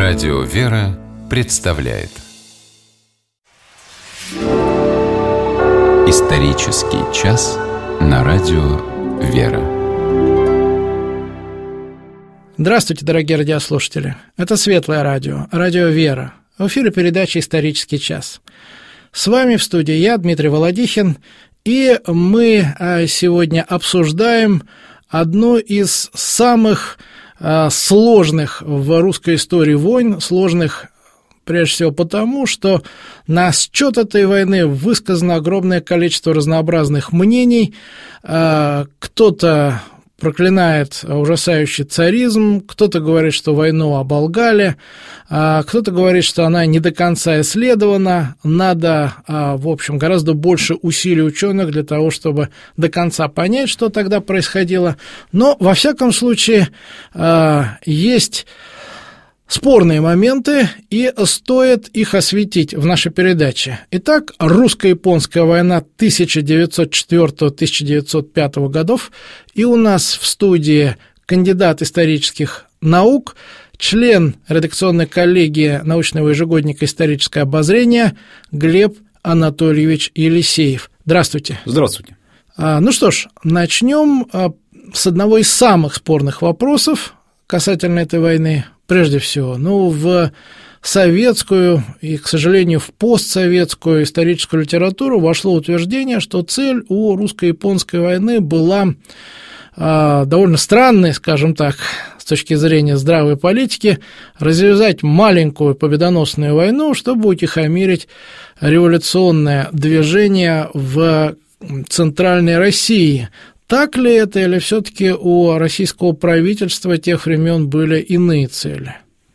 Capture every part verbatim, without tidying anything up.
Радио «Вера» представляет Исторический час на Радио «Вера». Здравствуйте, дорогие радиослушатели. Это Светлое радио, Радио «Вера». В эфире передача «Исторический час». С вами в студии я, Дмитрий Володихин, и мы сегодня обсуждаем одну из самых сложных в русской истории войн, сложных прежде всего потому, что на счет этой войны высказано огромное количество разнообразных мнений. Кто-то проклинает ужасающий царизм, кто-то говорит, что войну оболгали, кто-то говорит, что она не до конца исследована, надо, в общем, гораздо больше усилий ученых для того, чтобы до конца понять, что тогда происходило. Но, во всяком случае, есть спорные моменты, и стоит их осветить в нашей передаче. Итак, русско-японская война тысяча девятьсот четвёртого — тысяча девятьсот пятого годов, и у нас в студии кандидат исторических наук, член редакционной коллегии научного ежегодника «Историческое обозрение» Глеб Анатольевич Елисеев. Здравствуйте. Здравствуйте. Ну что ж, начнем с одного из самых спорных вопросов касательно этой войны. Прежде всего, ну, в советскую и, к сожалению, в постсоветскую историческую литературу вошло утверждение, что цель у русско-японской войны была э, довольно странной, скажем так, с точки зрения здравой политики, развязать маленькую победоносную войну, чтобы утихомирить революционное движение в Центральной России. Так ли это, или все-таки у российского правительства тех времен были иные цели?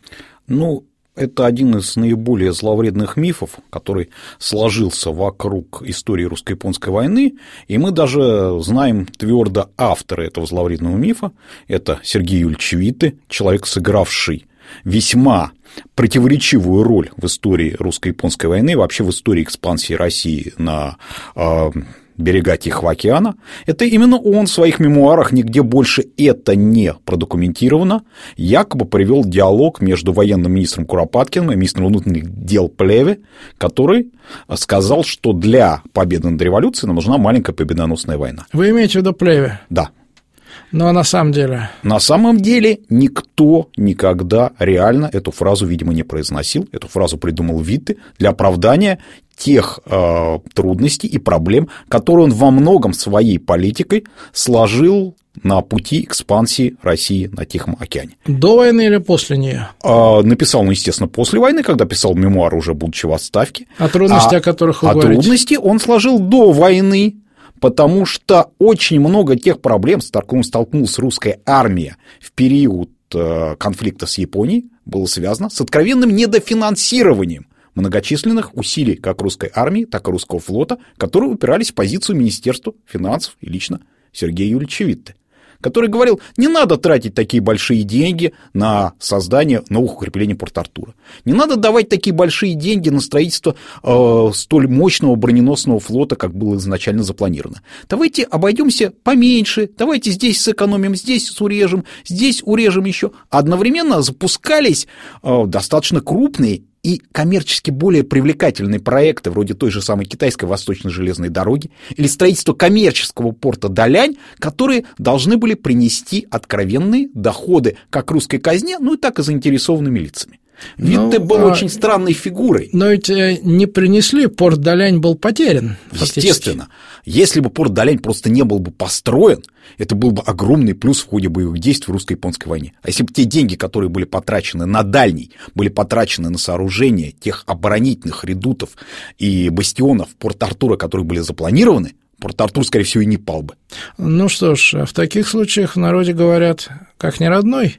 Ну, это один из наиболее зловредных мифов, который сложился вокруг истории русско-японской войны, и мы даже знаем твердо автора этого зловредного мифа. Это Сергей Юльевич Витте, человек, сыгравший весьма противоречивую роль в истории русско-японской войны, вообще в истории экспансии России на э, берега Тихого океана. Это именно он в своих мемуарах, нигде больше это не продокументировано, якобы привел диалог между военным министром Куропаткиным и министром внутренних дел Плеве, который сказал, что для победы над революцией нам нужна маленькая победоносная война. Вы имеете в виду Плеве? Да. Но на самом деле? На самом деле никто никогда реально эту фразу, видимо, не произносил. Эту фразу придумал Витте для оправдания тех э, трудностей и проблем, которые он во многом своей политикой сложил на пути экспансии России на Тихом океане. До войны или после нее? Э, написал он, естественно, после войны, когда писал мемуары, уже будучи в отставке. А трудности, а, о которых вы а говорите? А трудности он сложил до войны, потому что очень много тех проблем, с которыми столкнулась русская армия в период э, конфликта с Японией, было связано с откровенным недофинансированием многочисленных усилий как русской армии, так и русского флота, которые упирались в позицию Министерства финансов и лично Сергея Юльевича Витте, который говорил, не надо тратить такие большие деньги на создание новых укреплений Порт-Артура, не надо давать такие большие деньги на строительство э, столь мощного броненосного флота, как было изначально запланировано. Давайте обойдемся поменьше, давайте здесь сэкономим, здесь урежем, здесь урежем еще. Одновременно запускались э, достаточно крупные и коммерчески более привлекательные проекты, вроде той же самой китайской восточной железной дороги или строительства коммерческого порта Далянь, которые должны были принести откровенные доходы как русской казне, ну и так и заинтересованными лицами. Витте ну, был а... очень странной фигурой. Но ведь не принесли, порт Далянь был потерян. Естественно. Если бы порт Далянь просто не был бы построен, это был бы огромный плюс в ходе боевых действий в русско-японской войне. А если бы те деньги, которые были потрачены на дальний, были потрачены на сооружение тех оборонительных редутов и бастионов Порт-Артура, которые были запланированы, Порт-Артур, скорее всего, и не пал бы. Ну что ж, в таких случаях в народе говорят, как не родной.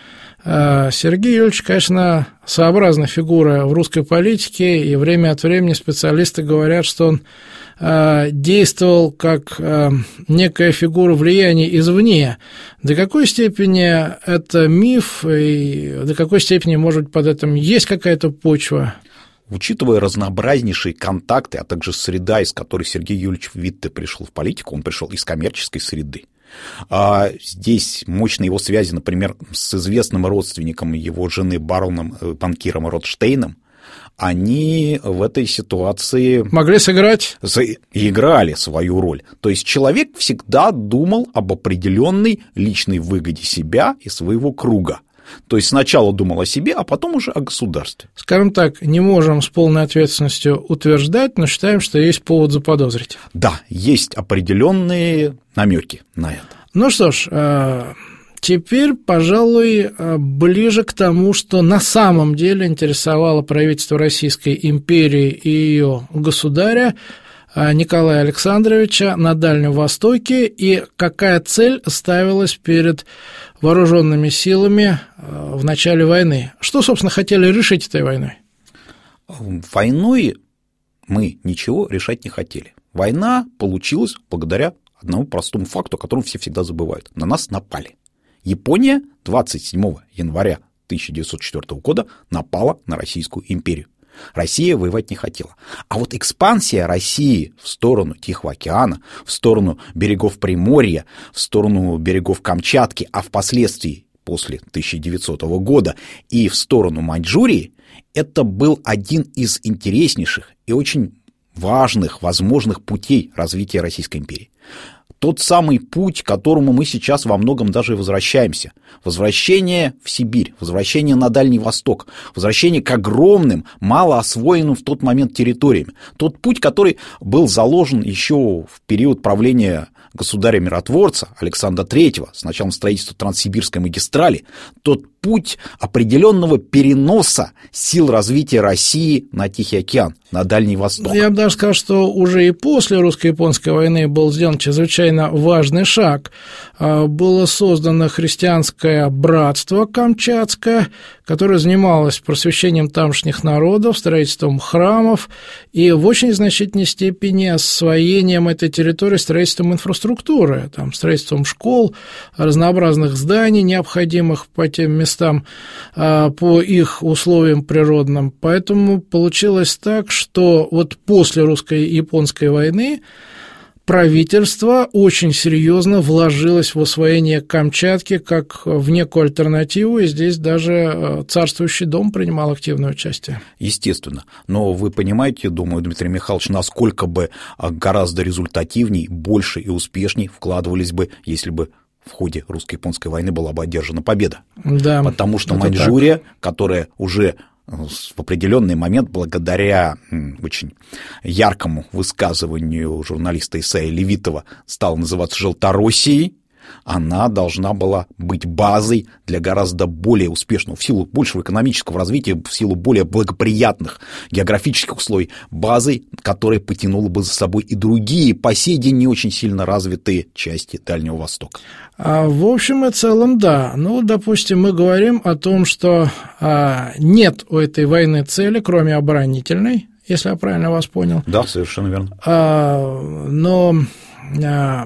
Сергей Юльевич, конечно, своеобразная фигура в русской политике, и время от времени специалисты говорят, что он действовал как некая фигура влияния извне. До какой степени это миф, и до какой степени, может быть, под этим есть какая-то почва? Учитывая разнообразнейшие контакты, а также среда, из которой Сергей Юльевич Витте пришел в политику, он пришел из коммерческой среды. А здесь мощные его связи, например, с известным родственником его жены, бароном, банкиром Ротштейном, они в этой ситуации... Могли сыграть? Играли свою роль. То есть человек всегда думал об определенной личной выгоде себя и своего круга. То есть сначала думал о себе, а потом уже о государстве. Скажем так, не можем с полной ответственностью утверждать, но считаем, что есть повод заподозрить. Да, есть определенные намеки на это. Ну что ж... Теперь, пожалуй, ближе к тому, что на самом деле интересовало правительство Российской империи и ее государя Николая Александровича на Дальнем Востоке и какая цель ставилась перед вооруженными силами в начале войны. Что, собственно, хотели решить этой войной? Войной мы ничего решать не хотели. Война получилась благодаря одному простому факту, о котором все всегда забывают. На нас напали. Япония двадцать седьмого января тысяча девятьсот четвёртого года напала на Российскую империю. Россия воевать не хотела. А вот экспансия России в сторону Тихого океана, в сторону берегов Приморья, в сторону берегов Камчатки, а впоследствии после тысяча девятисотого года и в сторону Маньчжурии, это был один из интереснейших и очень важных, возможных путей развития Российской империи. Тот самый путь, к которому мы сейчас во многом даже и возвращаемся. Возвращение в Сибирь, возвращение на Дальний Восток, возвращение к огромным, мало освоенным в тот момент территориям. Тот путь, который был заложен еще в период правления государя-миротворца Александра Третьего с началом строительства Транссибирской магистрали, тот путь определенного переноса сил развития России на Тихий океан, на Дальний Восток. Я бы даже сказал, что уже и после русско-японской войны был сделан чрезвычайно важный шаг. Было создано христианское братство камчатское, которое занималось просвещением тамошних народов, строительством храмов и в очень значительной степени освоением этой территории строительством инфраструктуры, там, строительством школ, разнообразных зданий, необходимых по тем местам, по их условиям природным. Поэтому получилось так, что вот после русско-японской войны правительство очень серьезно вложилось в освоение Камчатки как в некую альтернативу, и здесь даже царствующий дом принимал активное участие. Естественно. Но вы понимаете, думаю, Дмитрий Михайлович, насколько бы гораздо результативней, больше и успешней вкладывались бы, если бы в ходе русско-японской войны была бы одержана победа. Да, потому что Маньчжурия, так. которая уже в определенный момент, благодаря очень яркому высказыванию журналиста Исаия Левитова, стала называться Желтороссией, она должна была быть базой для гораздо более успешного, в силу большего экономического развития, в силу более благоприятных географических условий, базой, которая потянула бы за собой и другие, по сей день не очень сильно развитые части Дальнего Востока. А, в общем и целом, да. Ну, допустим, мы говорим о том, что а, нет у этой войны цели, кроме оборонительной, если я правильно вас понял. Да, совершенно верно. А, но... А,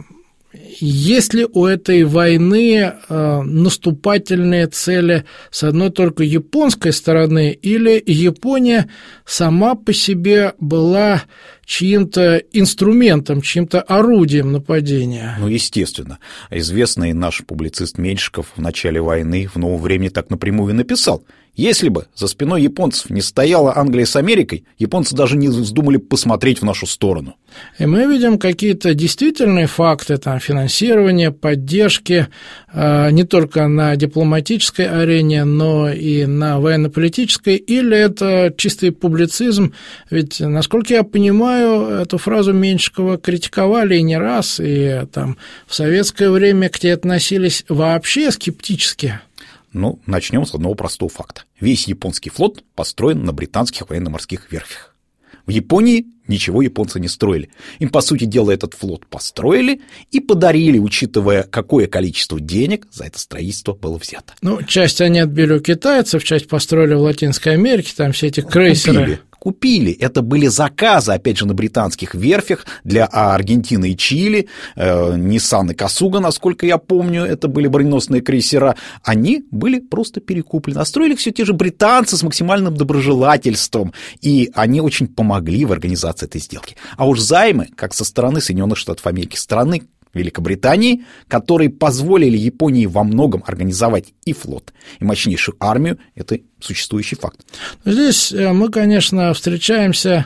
есть ли у этой войны э, наступательные цели с одной только японской стороны, или Япония сама по себе была чьим-то инструментом, чьим-то орудием нападения? Ну, естественно. Известный наш публицист Меньшиков в начале войны в «Новом времени» так напрямую и написал: если бы за спиной японцев не стояла Англия с Америкой, японцы даже не вздумали посмотреть в нашу сторону. И мы видим какие-то действительные факты там, финансирования, поддержки э, не только на дипломатической арене, но и на военно-политической, или это чистый публицизм? Ведь, насколько я понимаю, эту фразу Меньшикова критиковали и не раз, и там, в советское время к ней относились вообще скептически. Ну, начнем с одного простого факта. Весь японский флот построен на британских военно-морских верфях. В Японии ничего японцы не строили. Им, по сути дела, этот флот построили и подарили, учитывая, какое количество денег за это строительство было взято. Ну, часть они отбили у китайцев, часть построили в Латинской Америке, там все эти крейсеры. Купили. Купили. Это были заказы, опять же, на британских верфях для Аргентины и Чили, э, Ниссан и Касуга, насколько я помню, это были броненосные крейсера. Они были просто перекуплены. А строили все те же британцы с максимальным доброжелательством, и они очень помогли в организации этой сделки. А уж займы, как со стороны Соединенных Штатов Америки, страны, Великобритании, которые позволили Японии во многом организовать и флот, и мощнейшую армию. Это существующий факт. Здесь мы, конечно, встречаемся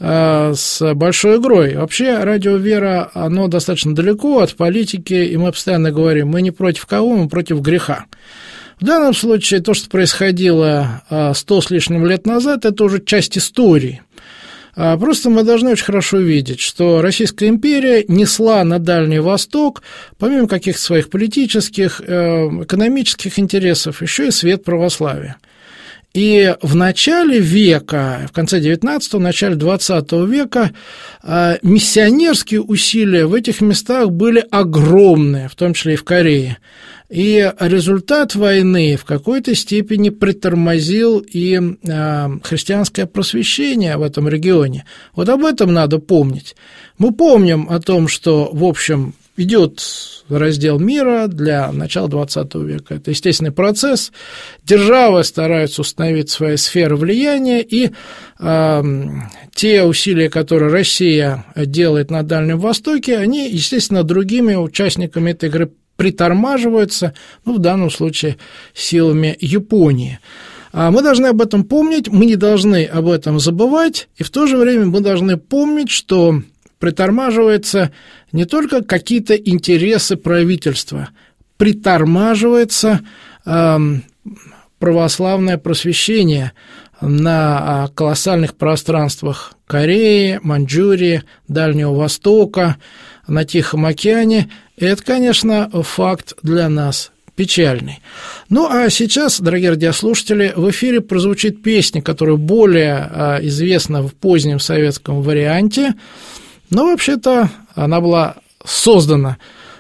с большой игрой. Вообще, радио «Вера», оно достаточно далеко от политики, и мы постоянно говорим, мы не против кого, мы против греха. В данном случае то, что происходило сто с лишним лет назад, это уже часть истории. Просто мы должны очень хорошо видеть, что Российская империя несла на Дальний Восток, помимо каких-то своих политических, экономических интересов, еще и свет православия. И в начале века, в конце девятнадцатого, начале двадцатого века миссионерские усилия в этих местах были огромные, в том числе и в Корее. И результат войны в какой-то степени притормозил и христианское просвещение в этом регионе. Вот об этом надо помнить. Мы помним о том, что, в общем, идет раздел мира для начала двадцатого века. Это естественный процесс. Державы стараются установить свои сферы влияния, и э, те усилия, которые Россия делает на Дальнем Востоке, они, естественно, другими участниками этой игры притормаживаются, ну, в данном случае силами Японии. Мы должны об этом помнить, мы не должны об этом забывать, и в то же время мы должны помнить, что притормаживаются не только какие-то интересы правительства, притормаживается э, православное просвещение на колоссальных пространствах Кореи, Маньчжурии, Дальнего Востока, на Тихом океане. И это, конечно, факт для нас печальный. Ну, а сейчас, дорогие радиослушатели, в эфире прозвучит песня, которая более известна в позднем советском варианте, но вообще-то она была создана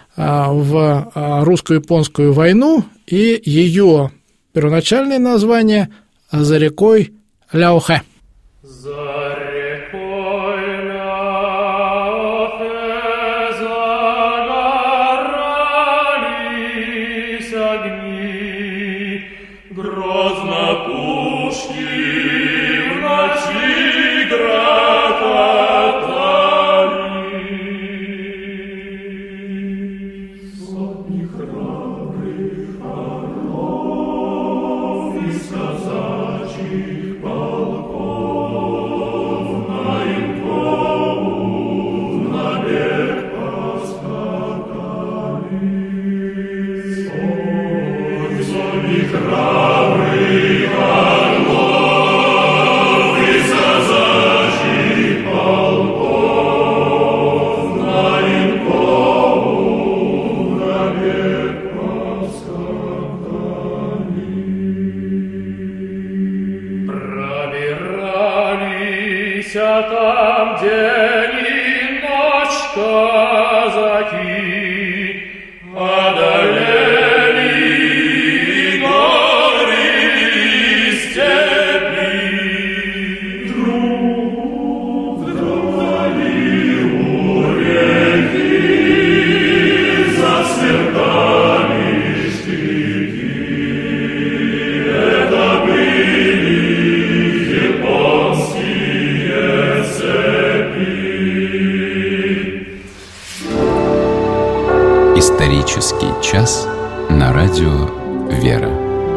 в русско-японскую войну, и ее первоначальное название «За рекой Ляохэ». За рекой там день и ночь казаки одолели горы и степи. Друг вдали у реки засверкали штыки. Это были японские цепи. Исторический час на радио «Вера».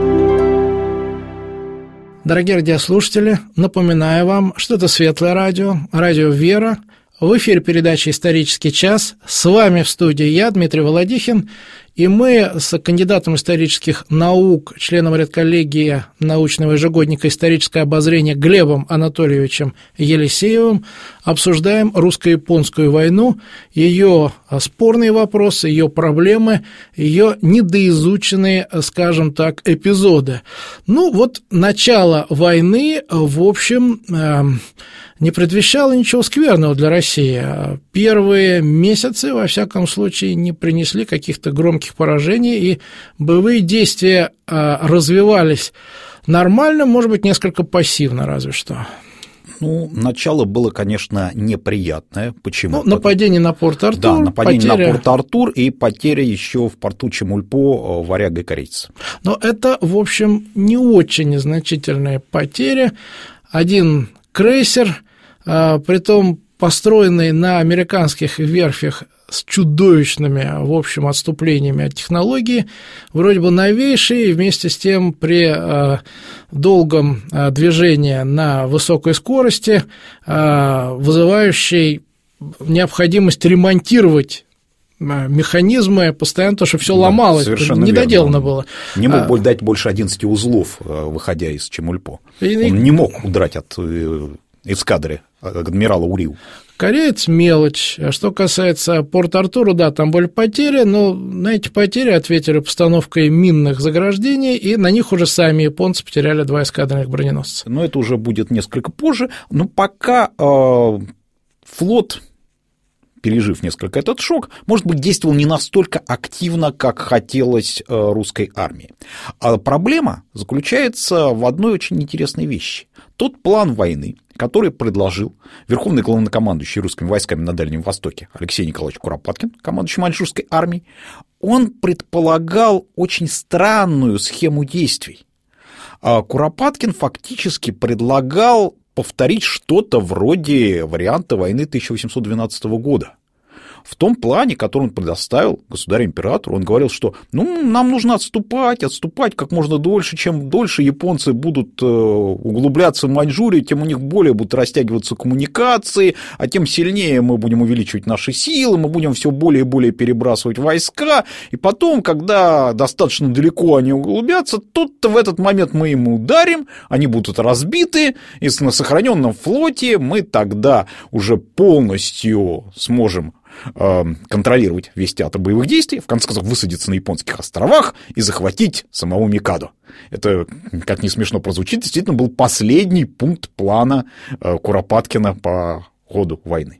Дорогие радиослушатели, напоминаю вам, что это Светлое радио, радио «Вера». В эфире передача «Исторический час». С вами в студии я, Дмитрий Володихин, и мы с кандидатом исторических наук, членом редколлегии научного ежегодника «Историческое обозрение» Глебом Анатольевичем Елисеевым обсуждаем русско-японскую войну, ее спорные вопросы, ее проблемы, ее недоизученные, скажем так, эпизоды. Ну, вот начало войны, в общем, не предвещало ничего скверного для России. Первые месяцы, во всяком случае, не принесли каких-то громких поражений, и боевые действия развивались нормально, может быть, несколько пассивно разве что. Ну, начало было, конечно, неприятное. Почему? Ну, нападение на Порт-Артур. Да, нападение потеря... на Порт-Артур и потеря еще в порту Чемульпо варяга корейца. Но это, в общем, не очень незначительные потери. Один крейсер, притом построенный на американских верфях с чудовищными, в общем, отступлениями от технологии, вроде бы новейший, и вместе с тем при э, долгом э, движении на высокой скорости, э, вызывающий необходимость ремонтировать механизмы постоянно, то, что все да, ломалось, недоделано было. Не мог а, дать больше одиннадцати узлов, выходя из Чемульпо. И, Он не мог удрать от эскадры адмирала Уриу. Кореец – мелочь. А что касается Порт-Артура, да, там были потери, но на эти потери ответили постановкой минных заграждений, и на них уже сами японцы потеряли два эскадренных броненосца. Но это уже будет несколько позже. Но пока э, флот, пережив несколько этот шок, может быть, действовал не настолько активно, как хотелось русской армии. А проблема заключается в одной очень интересной вещи. Тот план войны, который предложил верховный главнокомандующий русскими войсками на Дальнем Востоке Алексей Николаевич Куропаткин, командующий маньчжурской армией, он предполагал очень странную схему действий. Куропаткин фактически предлагал повторить что-то вроде варианта войны тысяча восемьсот двенадцатого года. В том плане, который он предоставил государю-императору, он говорил, что ну, нам нужно отступать, отступать как можно дольше. Чем дольше японцы будут углубляться в Маньчжурию, тем у них более будут растягиваться коммуникации, а тем сильнее мы будем увеличивать наши силы, мы будем все более и более перебрасывать войска, и потом, когда достаточно далеко они углубятся, тут-то в этот момент мы им ударим, они будут разбиты, и на сохраненном флоте мы тогда уже полностью сможем контролировать весь театр боевых действий, в конце концов высадиться на японских островах и захватить самого Микадо. Это, как не смешно прозвучит, действительно был последний пункт плана Куропаткина по ходу войны.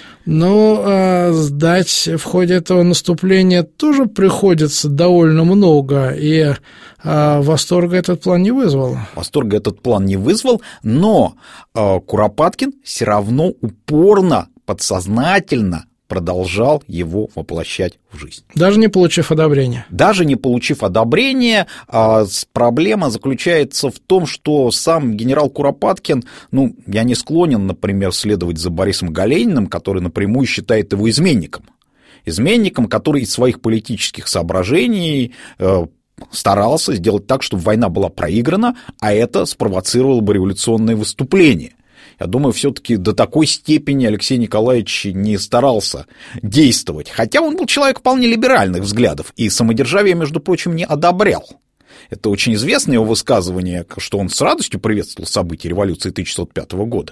Но сдать в ходе этого наступления тоже приходится довольно много, и восторга этот план не вызвал. Восторга этот план не вызвал, но Куропаткин все равно упорно, подсознательно продолжал его воплощать в жизнь. Даже не получив одобрения. Даже не получив одобрения, проблема заключается в том, что сам генерал Куропаткин, ну, я не склонен, например, следовать за Борисом Галениным, который напрямую считает его изменником. Изменником, который из своих политических соображений старался сделать так, чтобы война была проиграна, а это спровоцировало бы революционное выступление. Я думаю, все-таки до такой степени Алексей Николаевич не старался действовать. Хотя он был человек вполне либеральных взглядов и самодержавие, между прочим, не одобрял. Это очень известное его высказывание, что он с радостью приветствовал события революции тысяча девятьсот пятого года.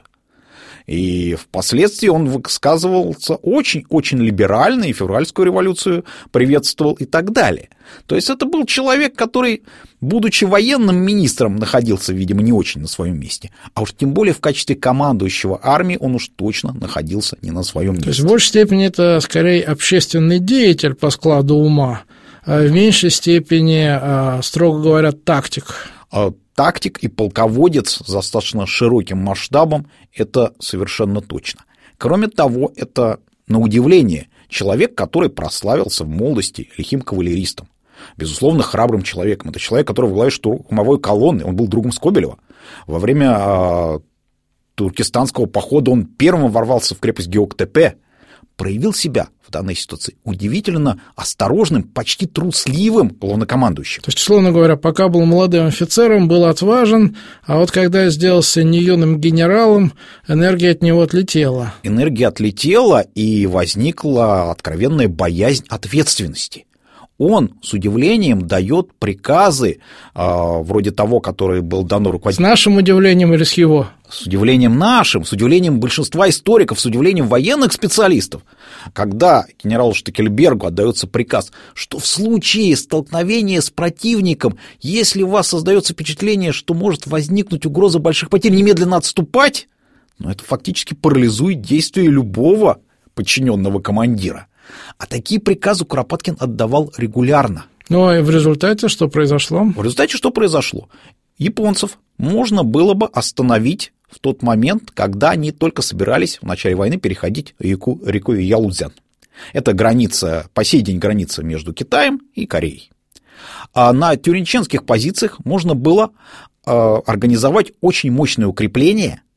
И впоследствии он высказывался очень-очень либерально, и февральскую революцию приветствовал и так далее. То есть это был человек, который, будучи военным министром, находился, видимо, не очень на своем месте. А уж тем более в качестве командующего армией он уж точно находился не на своем месте. То есть в большей степени это скорее общественный деятель по складу ума, а в меньшей степени, строго говоря, тактик. Тактик и полководец с достаточно широким масштабом, это совершенно точно. Кроме того, это, на удивление, человек, который прославился в молодости лихим кавалеристом. Безусловно, храбрым человеком. Это человек, который возглавляет штурмовой колонны, он был другом Скобелева. Во время э, туркестанского похода он первым ворвался в крепость Геоктепе, проявил себя в данной ситуации удивительно осторожным, почти трусливым главнокомандующим. То есть, условно говоря, пока был молодым офицером, был отважен, а вот когда сделался не юным генералом, энергия от него отлетела. Энергия отлетела, и возникла откровенная боязнь ответственности. Он с удивлением дает приказы, э, вроде того, который был дано руководителю. С нашим удивлением или с его? С удивлением нашим, с удивлением большинства историков, с удивлением военных специалистов, когда генералу Штекельбергу отдается приказ, что в случае столкновения с противником, если у вас создается впечатление, что может возникнуть угроза больших потерь, немедленно отступать, но это фактически парализует действия любого подчиненного командира. А такие приказы Куропаткин отдавал регулярно. Ну, и в результате что произошло? В результате что произошло? Японцев можно было бы остановить в тот момент, когда они только собирались в начале войны переходить реку, реку Ялудзян. Это граница, по сей день граница между Китаем и Кореей. А на тюринченских позициях можно было э, организовать очень мощное укрепление,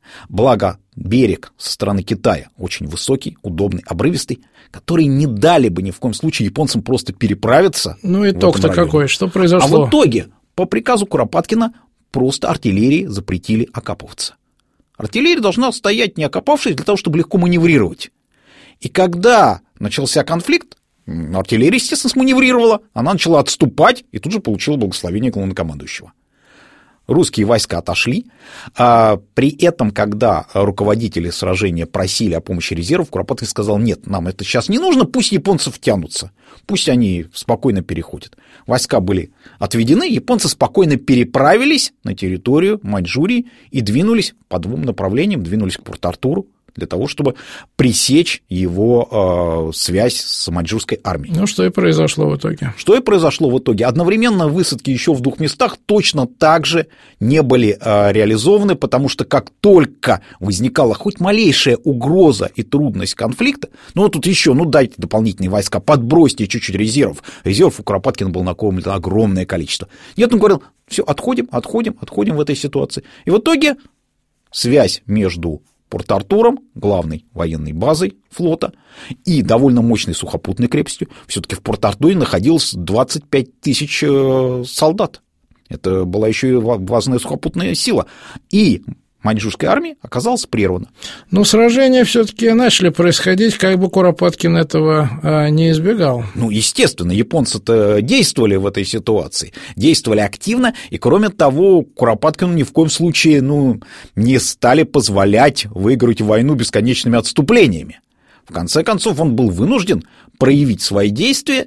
Благо, берег со стороны Китая очень высокий, удобный, обрывистый, который не дали бы ни в коем случае японцам просто переправиться. Ну, итог-то какой? Что А произошло? в итоге, по приказу Куропаткина, просто артиллерии запретили окапываться. Артиллерия должна стоять, не окопавшись, для того, чтобы легко маневрировать. И когда начался конфликт, артиллерия, естественно, сманеврировала, она начала отступать и тут же получила благословение главнокомандующего. Русские войска отошли. А при этом, когда руководители сражения просили о помощи резервов, Куропаткин сказал: нет, нам это сейчас не нужно, пусть японцы втянутся, пусть они спокойно переходят. Войска были отведены, японцы спокойно переправились на территорию Маньчжурии и двинулись по двум направлениям, двинулись к Порт-Артуру, для того, чтобы пресечь его э, связь с маньчжурской армией. Ну, что и произошло в итоге. Что и произошло в итоге. Одновременно высадки еще в двух местах точно так же не были э, реализованы, потому что как только возникала хоть малейшая угроза и трудность конфликта, ну, вот тут еще, ну, дайте дополнительные войска, подбросьте чуть-чуть резервов. Резервов у Куропаткина было накоплено огромное количество. Нет, он говорил: все, отходим, отходим, отходим в этой ситуации. И в итоге связь между Порт-Артуром, главной военной базой флота, и довольно мощной сухопутной крепостью. Все-таки в Порт-Артуре находилось двадцать пять тысяч солдат. Это была еще и важная сухопутная сила. И маньчжурской армии оказалось прервано. Но сражения все-таки начали происходить, как бы Куропаткин этого а, не избегал. Ну, естественно, японцы-то действовали в этой ситуации, действовали активно, и, кроме того, Куропаткину ни в коем случае ну, не стали позволять выиграть войну бесконечными отступлениями. В конце концов, он был вынужден проявить свои действия,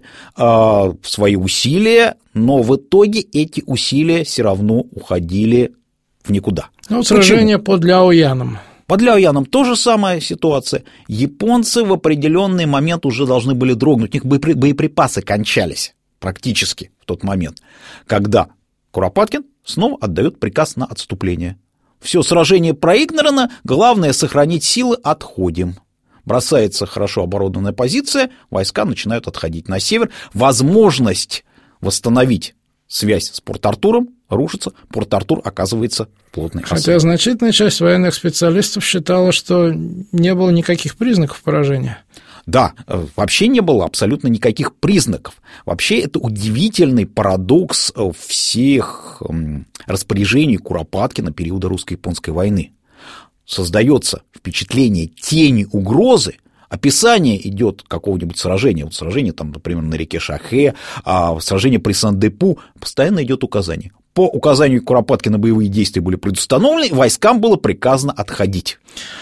свои усилия, но в итоге эти усилия все равно уходили в никуда. Ну, вот сражение под Ляояном. Под Ляояном тоже самая ситуация. Японцы в определенный момент уже должны были дрогнуть. У них боеприпасы кончались практически в тот момент, когда Куропаткин снова отдает приказ на отступление. Все, сражение проиграно, главное сохранить силы, отходим. Бросается хорошо оборудованная позиция, войска начинают отходить на север. Возможность восстановить связь с Порт-Артуром рушится, Порт-Артур оказывается плотной осадой. Хотя значительная часть военных специалистов считала, что не было никаких признаков поражения. Да, вообще не было абсолютно никаких признаков. Вообще это удивительный парадокс всех распоряжений Куропаткина периода русско-японской войны. Создается впечатление тени угрозы, описание идет какого-нибудь сражения, вот сражение, там, например, на реке Шахэ, а сражение при Сан-Депу, постоянно идет указание. По указанию Куропаткина боевые действия были предустановлены, и войскам было приказано отходить.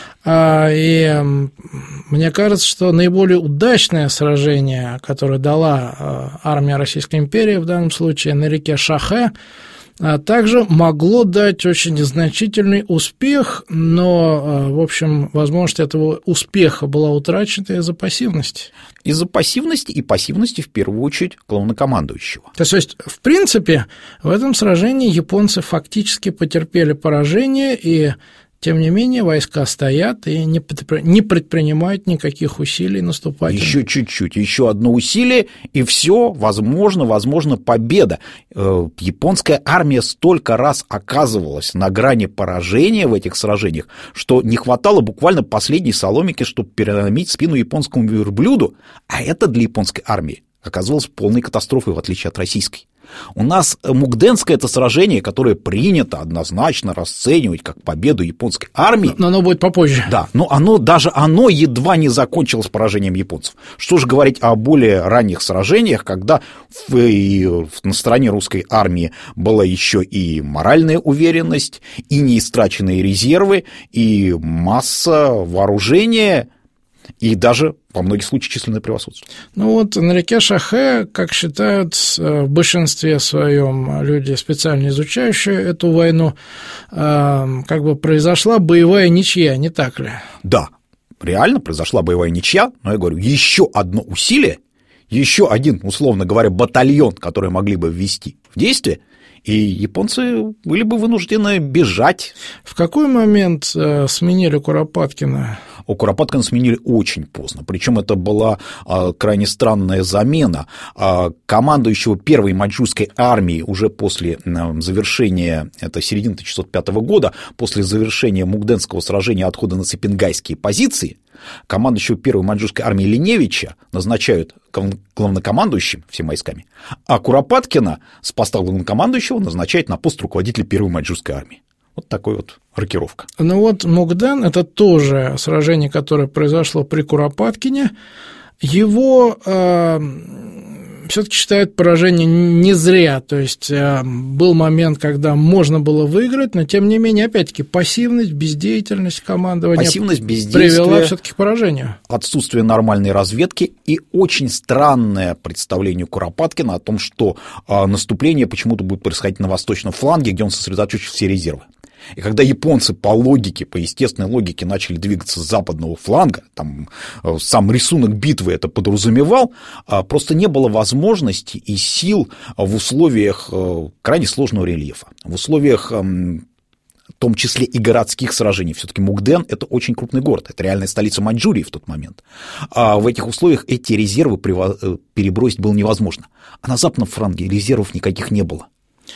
И мне кажется, что наиболее удачное сражение, которое дала армия Российской империи, в данном случае на реке Шахэ, также могло дать очень значительный успех, но, в общем, возможность этого успеха была утрачена из-за пассивности. Из-за пассивности и пассивности, в первую очередь, главнокомандующего. То есть, в принципе, в этом сражении японцы фактически потерпели поражение, и тем не менее войска стоят и не предпринимают никаких усилий наступать. Еще чуть-чуть, еще одно усилие, и все, возможно, возможно, победа. Японская армия столько раз оказывалась на грани поражения в этих сражениях, что не хватало буквально последней соломинки, чтобы переломить спину японскому верблюду, а это для японской армии оказалось полной катастрофой, в отличие от российской. У нас Мукденское это сражение, которое принято однозначно расценивать как победу японской армии. Но оно будет попозже. Да, но оно, даже оно едва не закончилось поражением японцев. Что же говорить о более ранних сражениях, когда в, и на стороне русской армии была еще и моральная уверенность, и неистраченные резервы, и масса вооружения, и даже во многих случаях численное превосходство. Ну вот на реке Шахэ, как считают в большинстве своем люди, специально изучающие эту войну, как бы произошла боевая ничья, не так ли? Да, реально произошла боевая ничья, но я говорю, еще одно усилие, еще один, условно говоря, батальон, который могли бы ввести в действие, и японцы были бы вынуждены бежать. В какой момент э, сменили Куропаткина? У Куропаткина сменили очень поздно, причем это была а, крайне странная замена. А, командующего первой маньчжурской армией уже после а, завершения, это середины тысяча девятьсот пятого года, после завершения Мукденского сражения, отхода на цепингайские позиции, командующего первой маньчжурской армии Линевича назначают главнокомандующим всеми войсками, а Куропаткина с поста главнокомандующего назначают на пост руководителя первой маньчжурской армии. Вот такой вот рокировка. Ну вот Мукден – это тоже сражение, которое произошло при Куропаткине. Его э, все-таки считают поражение не зря. То есть э, был момент, когда можно было выиграть, но тем не менее, опять-таки, пассивность, бездеятельность командования Пассивность, бездействие, привела все-таки к поражению. Отсутствие нормальной разведки и очень странное представление Куропаткина о том, что э, наступление почему-то будет происходить на восточном фланге, где он сосредоточит все резервы. И когда японцы по логике, по естественной логике начали двигаться с западного фланга, там сам рисунок битвы это подразумевал, просто не было возможности и сил в условиях крайне сложного рельефа, в условиях в том числе и городских сражений. Все-таки Мукден – это очень крупный город, это реальная столица Маньчжурии в тот момент. А в этих условиях эти резервы перебросить было невозможно. А на западном фланге резервов никаких не было.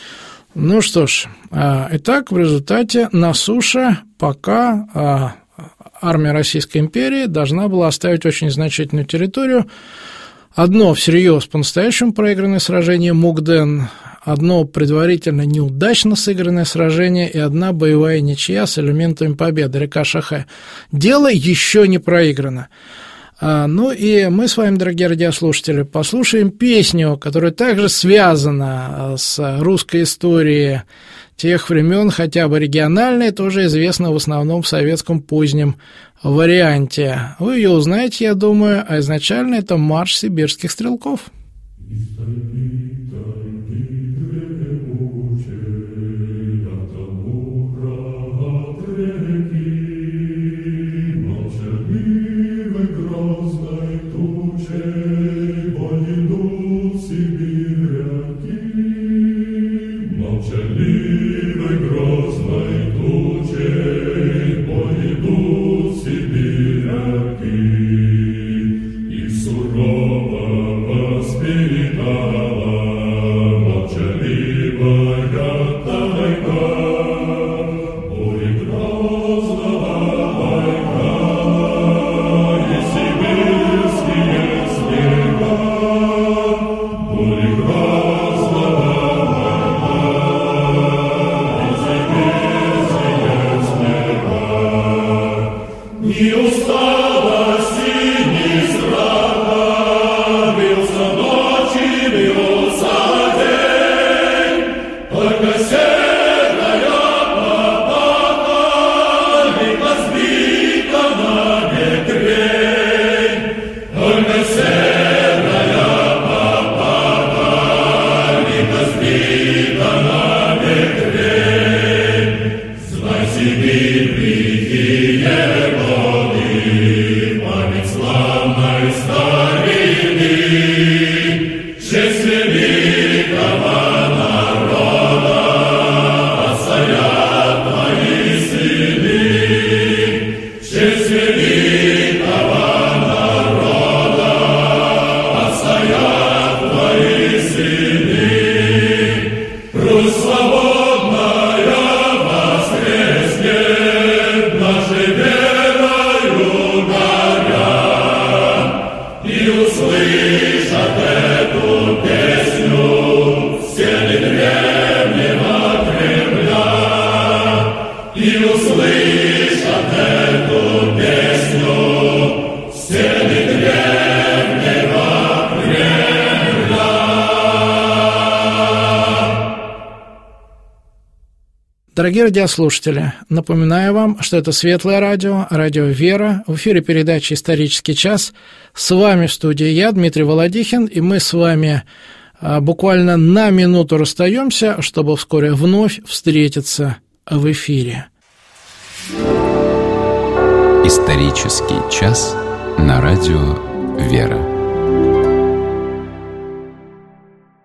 Ну что ж, итак, в результате на суше пока армия Российской империи должна была оставить очень значительную территорию. Одно всерьез по-настоящему проигранное сражение Мукден, одно предварительно неудачно сыгранное сражение и одна боевая ничья с элементами победы, река Шахэ. Дело еще не проиграно. Ну и мы с вами, дорогие радиослушатели, послушаем песню, которая также связана с русской историей тех времен, хотя бы региональной, тоже известна в основном в советском позднем варианте. Вы ее узнаете, я думаю, а изначально это «Марш сибирских стрелков». Дорогие радиослушатели, напоминаю вам, что это Светлое радио, радио «Вера», в эфире передачи «Исторический час». С вами в студии я, Дмитрий Володихин, и мы с вами буквально на минуту расстаемся, чтобы вскоре вновь встретиться в эфире. «Исторический час» на радио «Вера».